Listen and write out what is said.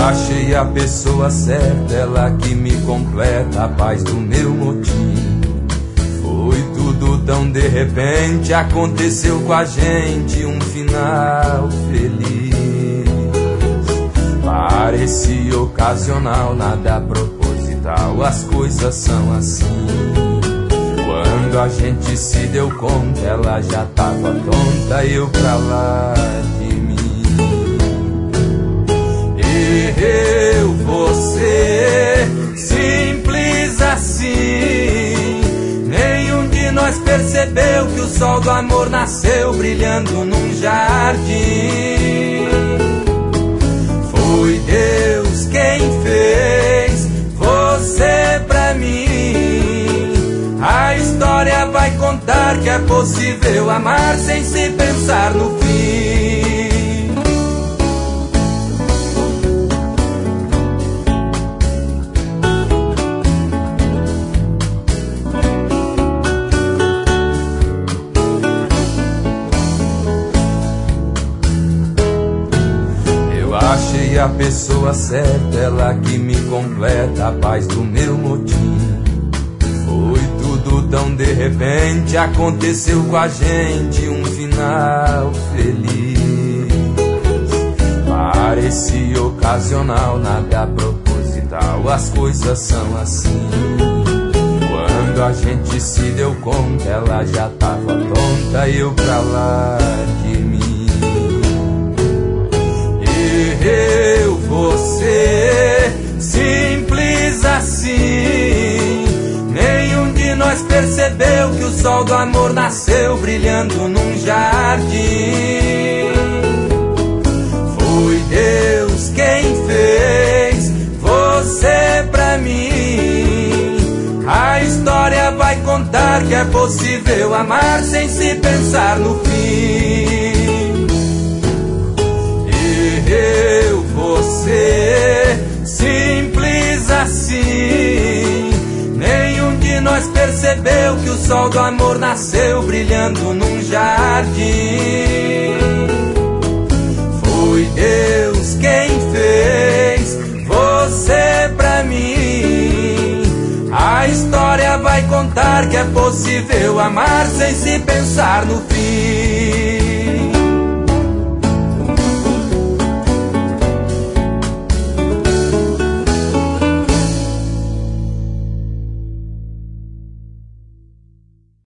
achei a pessoa certa, ela que me completa, a paz do meu motim. Foi tudo tão de repente, aconteceu com a gente um final feliz. Parecia ocasional, nada proposital, as coisas são assim. Quando a gente se deu conta, ela já tava tonta, eu pra lá de mim. Eu, você, simples assim. Nenhum de nós percebeu que o sol do amor nasceu brilhando num jardim. Foi Deus quem fez você pra mim. A história vai contar que é possível amar sem se pensar no fim. Achei a pessoa certa, ela que me completa, a paz do meu motim. Foi tudo tão de repente, aconteceu com a gente um final feliz. Parecia ocasional, nada proposital, as coisas são assim. Quando a gente se deu conta, ela já tava tonta, eu pra lá de mim. Eu, você, simples assim. Nenhum de nós percebeu que o sol do amor nasceu brilhando num jardim. Foi Deus quem fez você pra mim. A história vai contar que é possível amar sem se pensar no fim. Eu, você, simples assim. Nenhum de nós percebeu que o sol do amor nasceu brilhando num jardim. Foi Deus quem fez você pra mim. A história vai contar que é possível amar sem se pensar no fim.